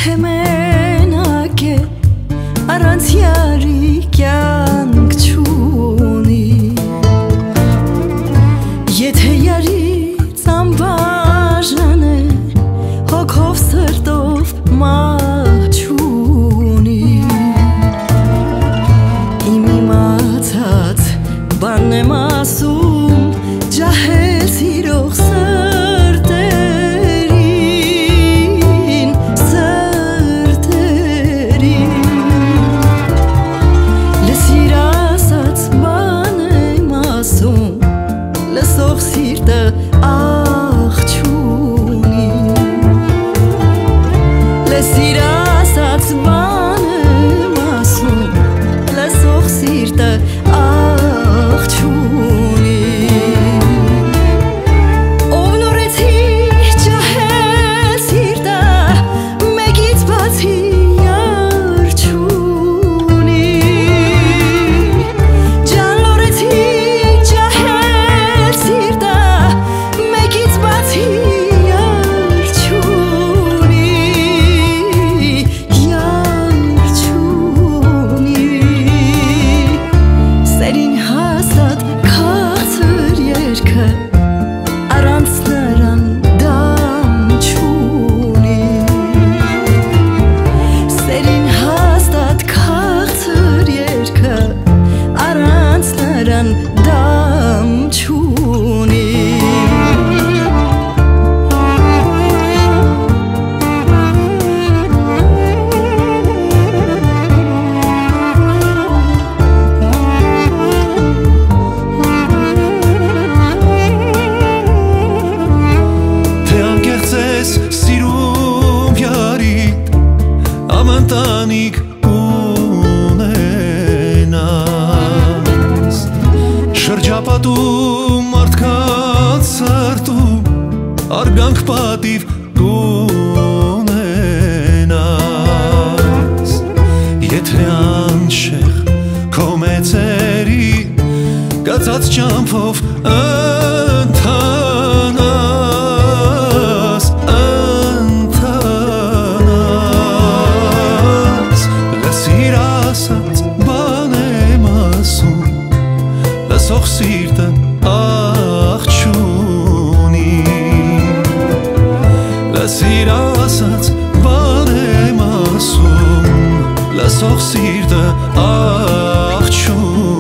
Եթե մենակ է առանց յարի կյանք չունի, եթե յարից անբաժան է հոգով սրտով մահ չունի, իմ իմացած բանն եմ ասում ջահել սիրող լսող սիրտը աղ չունի, լսիր ասած բան եմ ասում, լսող սիրտը աղ չունի, ով նորեցի ջահել սիրտը մեկից բացի յար չունի, ջան նորեցի առանց նրան դամ չունի, սերին հաստատ քաղցր երգը առանց նրան դամ չունի, Ամենտանիք ունենաս, շրջապատում մարդկանց սրտում արգանք պատիվ կունենաս, եթե անշեղ քո մեծերի կացած ճամփով լսող սիրտը աղ չունի, լսիր ասած բան եմ ասում, լսող սիրտը աղ չունի